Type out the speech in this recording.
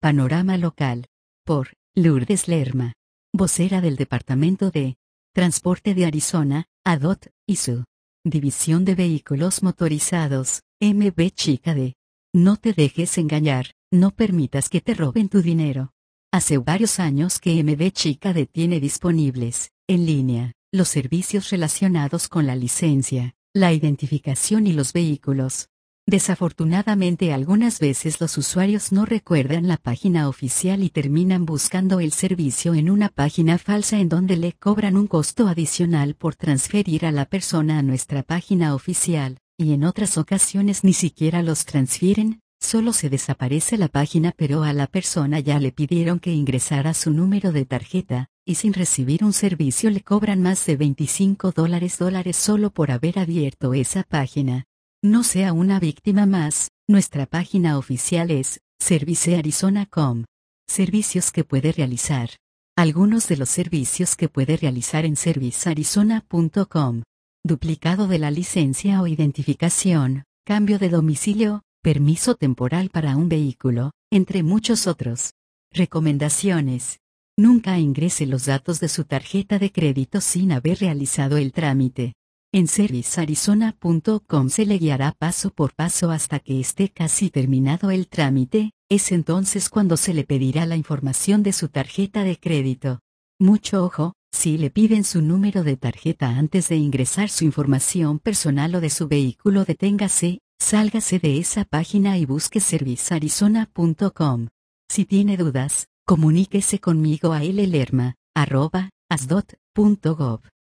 Panorama Local. Por Lourdes Lerma, vocera del Departamento de Transporte de Arizona, ADOT, y su División de Vehículos Motorizados, MV Chica D. No te dejes engañar, no permitas que te roben tu dinero. Hace varios años que MV Chica D tiene disponibles, en línea, los servicios relacionados con la licencia, la identificación y los vehículos. Desafortunadamente algunas veces los usuarios no recuerdan la página oficial y terminan buscando el servicio en una página falsa en donde le cobran un costo adicional por transferir a la persona a nuestra página oficial, y en otras ocasiones ni siquiera los transfieren, solo se desaparece la página pero a la persona ya le pidieron que ingresara su número de tarjeta, y sin recibir un servicio le cobran más de $25 solo por haber abierto esa página. No sea una víctima más, nuestra página oficial es servicearizona.com. Servicios que puede realizar. Algunos de los servicios que puede realizar en servicearizona.com. Duplicado de la licencia o identificación, cambio de domicilio, permiso temporal para un vehículo, entre muchos otros. Recomendaciones. Nunca ingrese los datos de su tarjeta de crédito sin haber realizado el trámite. En servicearizona.com se le guiará paso por paso hasta que esté casi terminado el trámite, es entonces cuando se le pedirá la información de su tarjeta de crédito. Mucho ojo, si le piden su número de tarjeta antes de ingresar su información personal o de su vehículo, deténgase, sálgase de esa página y busque servicearizona.com. Si tiene dudas, comuníquese conmigo a llerma@asdot.gov.